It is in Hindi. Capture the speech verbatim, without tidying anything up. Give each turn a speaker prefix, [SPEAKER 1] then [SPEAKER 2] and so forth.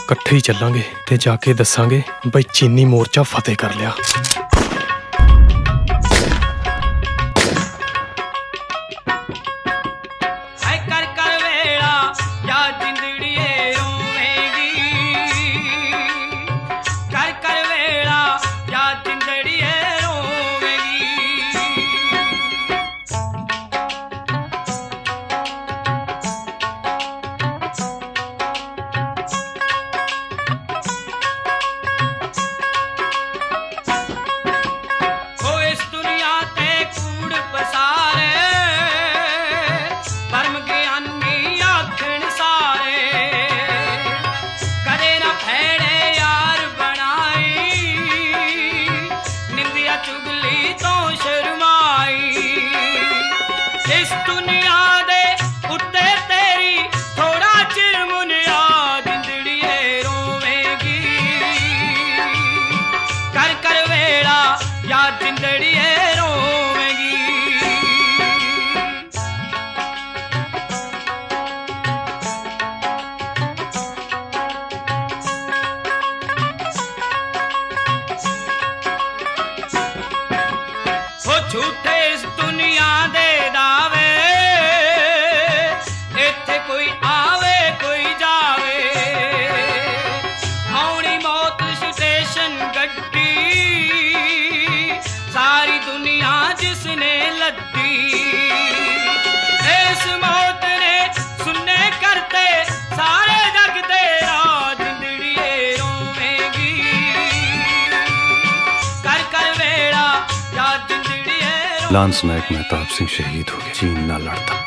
[SPEAKER 1] ਇਕੱਠੇ ਹੀ ਚੱਲਾਂਗੇ ਤੇ ਜਾ ਕੇ ਦੱਸਾਂਗੇ ਬਈ ਚੀਨੀ ਮੋਰਚਾ ਫਤਿਹ ਕਰ ਲਿਆ।
[SPEAKER 2] झूठे इस दुनिया दे दावे, इत्थे कोई आवे कोई जावे, आउणी मौत स्टेशन गड्डी, सारी दुनिया जिसने लद्दी, इस मौत ने सुनने करते सारे जग तेरा जिंदड़िए रोवेगी, कर कर वेड़ा या जिंदड़ी।
[SPEAKER 3] लांस नायक मेहताब सिंह शहीद हो गया, चीन ना लड़ता।